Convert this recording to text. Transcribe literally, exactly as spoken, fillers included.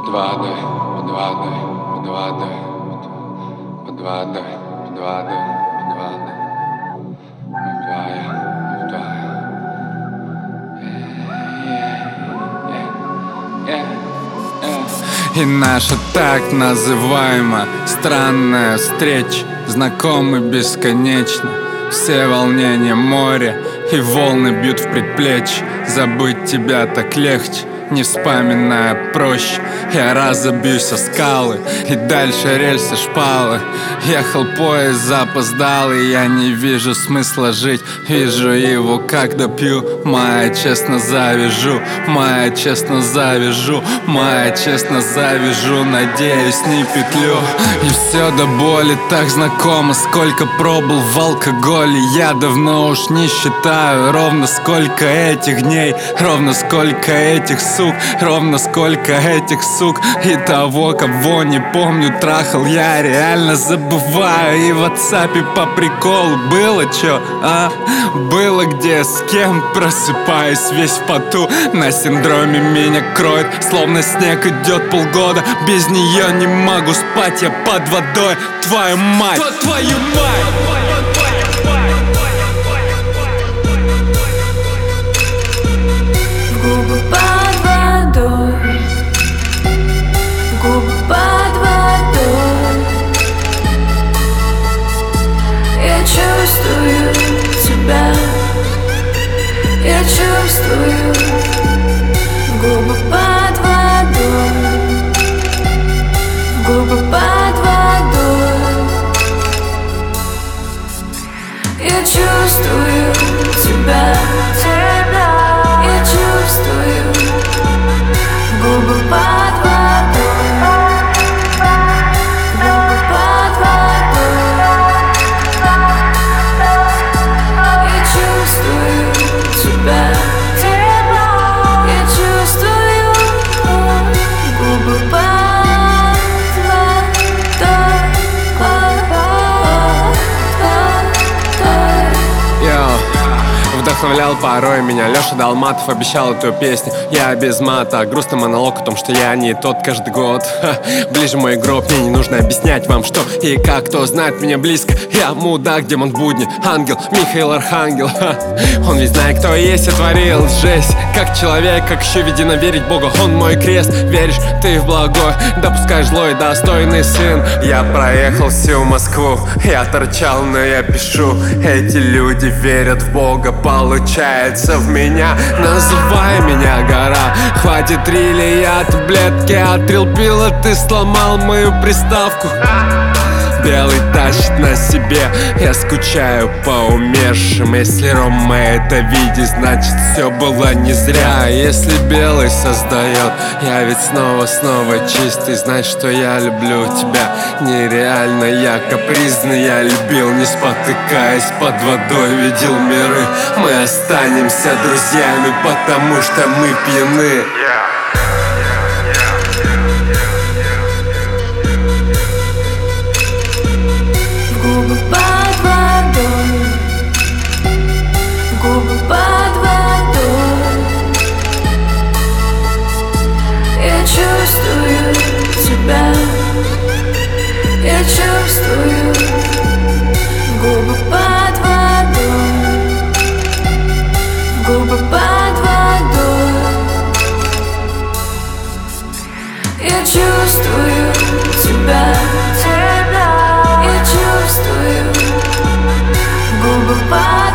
Под водой, под водой, под водой, под водой, под водой, под водой. Вдвоем, вдвоем. И наша так называемая странная встреча знакомы бесконечно. Все волнения моря и волны бьют в предплечье. Забыть тебя так легче, не вспоминая проще. Я разобьюсь о скалы, и дальше рельсы шпалы. Ехал поезд запоздалый, я не вижу смысла жить. Вижу его, когда пью. Моя честно завяжу, моя честно завяжу, моя честно завяжу, надеюсь, не петлю. И все до боли так знакомо. Сколько пробыл в алкоголе, я давно уж не считаю. Ровно сколько этих дней, ровно сколько этих сук, ровно сколько этих сук. И того, кого не помню, трахал я, реально забываю. И в ватсапе по приколу было чё, а? Было где, с кем, просыпаюсь весь в поту. На синдроме меня кроет, словно снег идет полгода. Без нее не могу спать, я под водой, твою мать, твою мать. Губы под водой, губы под водой. Я чувствую тебя, я чувствую. Губы под водой, губы под водой. Я чувствую тебя, тебя. Я чувствую. Губы под водой, губы под водой. Я чувствую тебя, тебя. Я чувствую. Губы под водой. Вдохновлял порой меня Лёша Долматов, обещал эту песню. Я без мата, грустный монолог о том, что я не тот каждый год. Ха, ближе мой гроб, мне не нужно объяснять вам, что и как. Кто знает меня близко, я мудак, демон в будни, ангел, Михаил Архангел. Ха, он ведь знает, кто есть и творил жесть. Как человек, как еще ведено верить Богу, он мой крест. Веришь ты в благое, допускай злой, достойный сын. Я проехал всю Москву, я торчал, но я пишу. Эти люди верят в Бога, получается в меня. Называй меня гора, хватит рили, я таблетки отрил пила. Ты сломал мою приставку. Белый тащит на себе, я скучаю по умершим. Если Рома это видит, значит все было не зря. Если белый создает, я ведь снова-снова чистый. Знай, что я люблю тебя нереально, я капризный. Я любил, не спотыкаясь, под водой видел миры. Мы останемся друзьями, потому что мы пьяны. Губы под водой, губы под водой. Я чувствую тебя, я чувствую. Губы под водой, губы под водой. Я чувствую тебя, тебя. Я чувствую. Губы под